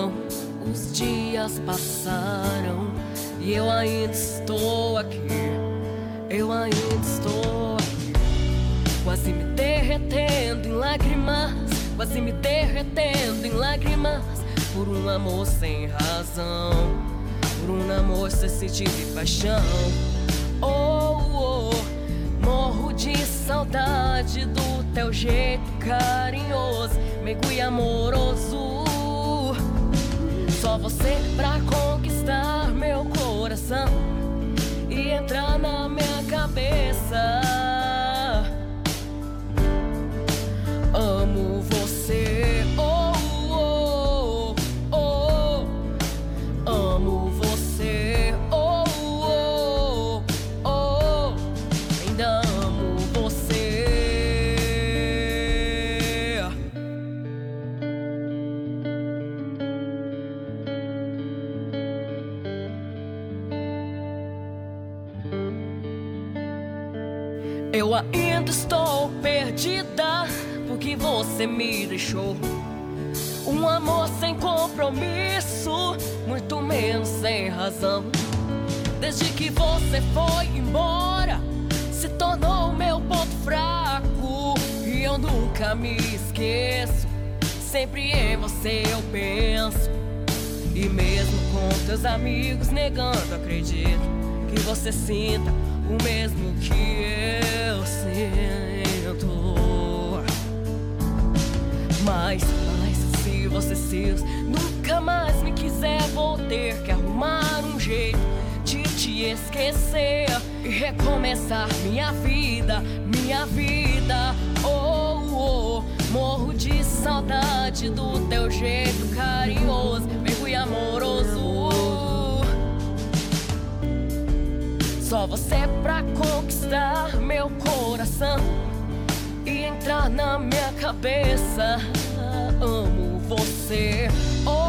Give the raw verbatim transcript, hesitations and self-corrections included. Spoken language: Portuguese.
foram, os dias passaram e eu ainda estou aqui, eu ainda estou aqui, quase me derretendo em lágrimas, quase me derretendo em lágrimas, por um amor sem razão, por um amor sem sentido e paixão. Oh, oh, morro de saudade do teu jeito carinhoso, meigo e amoroso. Só você pra conquistar meu coração e entrar na minha cabeça. Amo você, oh, oh, oh, oh. Amo você, oh, oh, oh. Ainda amo você. Eu ainda estou perdida porque você me deixou. Um amor sem compromisso, muito menos sem razão. Desde que você foi embora, se tornou meu ponto fraco. E eu nunca me esqueço, sempre em você eu penso. E mesmo com teus amigos negando, acredito que você sinta o mesmo que eu sinto. Mas, mas se você se nunca mais me quiser, vou ter que arrumar um jeito de te esquecer e recomeçar minha vida, minha vida. Oh, oh, morro de saudade do teu jeito carinhoso, meigo e amoroso. Só você pra conquistar meu coração e entrar na minha cabeça. Amo você, oh,